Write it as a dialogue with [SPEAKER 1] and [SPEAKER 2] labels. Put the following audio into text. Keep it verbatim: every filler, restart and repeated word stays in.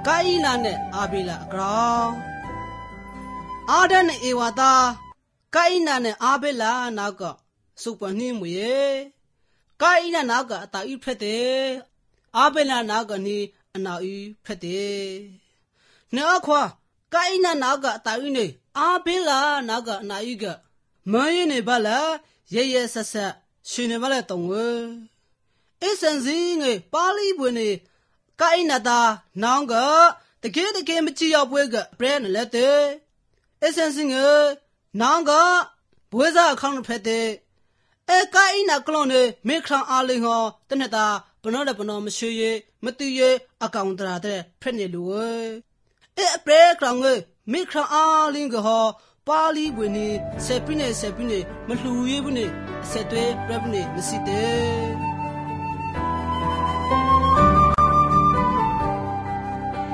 [SPEAKER 1] ကိုင်းလာနဲ့အာဘေလာအကောင်အာဒန်နဲ့အေဝါသာကိုင်းလာနဲ့အာဘေလာနောက်ကစုပနှင်းမွေကိုင်းလာနောက်ကအတာဤဖက်တဲ့အာဘေလာနောက်ကနီအနာဤဖက်တဲ့နောက်ခွာကိုင်းလာနောက်ကအတာဤနေအာဘေလာနောက်ကအနာဤကမယင်းနေပါလားရဲရဲဆက်ဆက်ရှင်နေပါလေတုံဝဲအစန်စီငယ်ပါဠိပွေနေကိုင်းနာတာနောင်ကတကယ်တကယ်မကြည့်ရောက်ပွဲကဘရဲနဲ့လက်တဲ့အစန်စီငယ်နောင်ကဘွေးစားအခေါင်းဖက်တဲ့အဲကိုင်းနာကလုံးနေမေခရန်အားလင်းဟောတနေ့တာဘနောလည်းဘနောမရှိရမတူရအကောင်တရာတဲ့ဖက်နေလူအဲအပရဲကရောင်ငယ်မေခရန်အားလင်းကဟောပါဠိပွေနေဆက်ပြနေဆက်ပြနေမလှူရဘူးနေဆက်တွဲပြပနေမရှိတဲ့